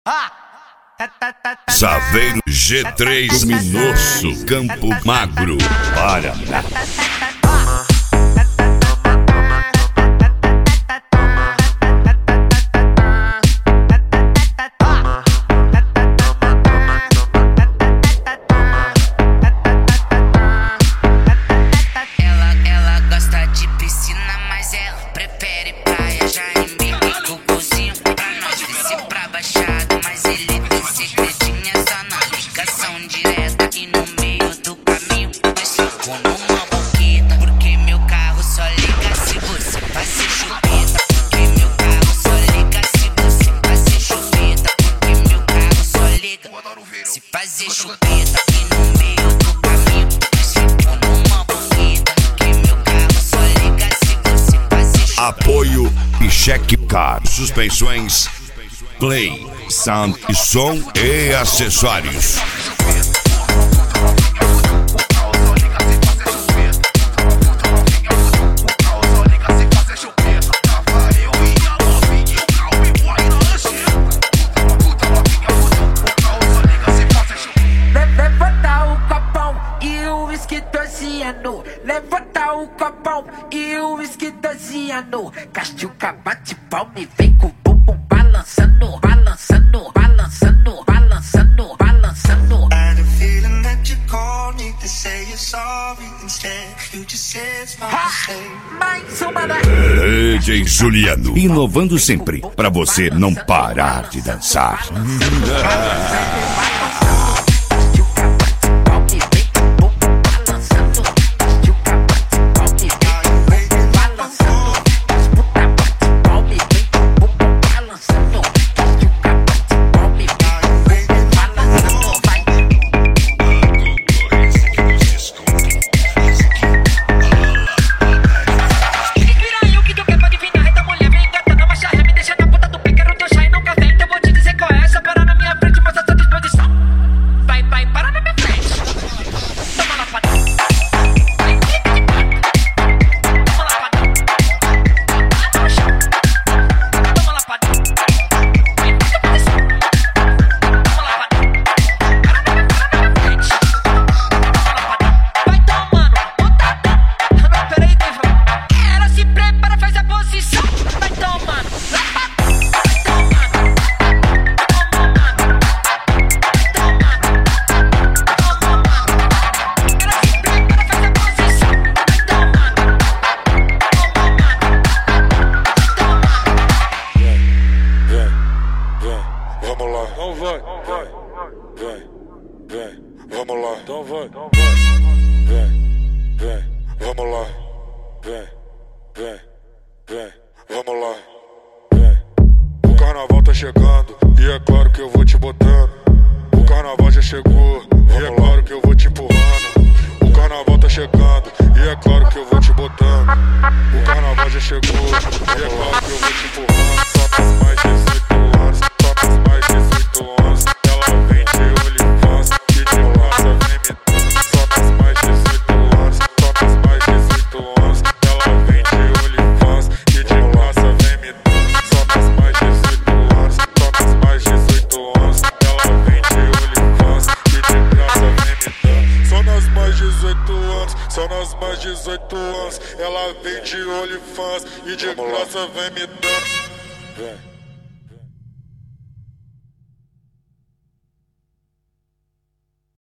Saveiro G3 Minosso, Campo Magro, Paraná. Ela gosta de piscina, mas ela prefere praia. Já em o cozinho pra nós descer pra baixada, mas ele tem segredinho, é só na ligação direta. E no meio do caminho nós ficou numa boqueta, porque meu carro só liga se você fazer chupeta. Porque meu carro só liga se você fazer chupeta. Porque meu carro só liga se fazer chupeta. E no meio do caminho nós ficou numa boqueta, porque meu carro só liga se você fazer chupeta. Apoio e cheque car, suspensões, play, sound e som e acessórios. Levanta o copão e o uísque torciano. Levanta o copão e o uísque torciano. Castilca bate palma e vem com o bumbum balançando, balançando, balançando, balançando, balançando. I had a feeling that you called me to say you're sorry instead. You just said it's my mistake. Mais uma da... DJ Juliano, inovando sempre, pra você não parar de dançar. Vamos lá, então vai, vem, vamos lá, vem, vamos lá, vem. O carnaval tá chegando e é claro que eu vou te botando. O carnaval já chegou e é claro que eu vou te empurrando. O carnaval tá chegando e é claro que eu vou te botando. O carnaval já chegou e é claro que eu vou te empurrando. Só nas mais 18 anos, só nas mais 18 anos. Ela vem de OnlyFans e de graça vem me dando. Só nas mais 18 anos, só nas mais 18 anos. Ela vem de OnlyFans e de graça vem me dando. Só nas mais 18 anos, só nas mais 18 anos. Ela vem de OnlyFans e de graça vem me dando. Só nas mais 18 anos, só nas mais 18 anos. Ela vem de OnlyFans e de graça vem me dando. Vem.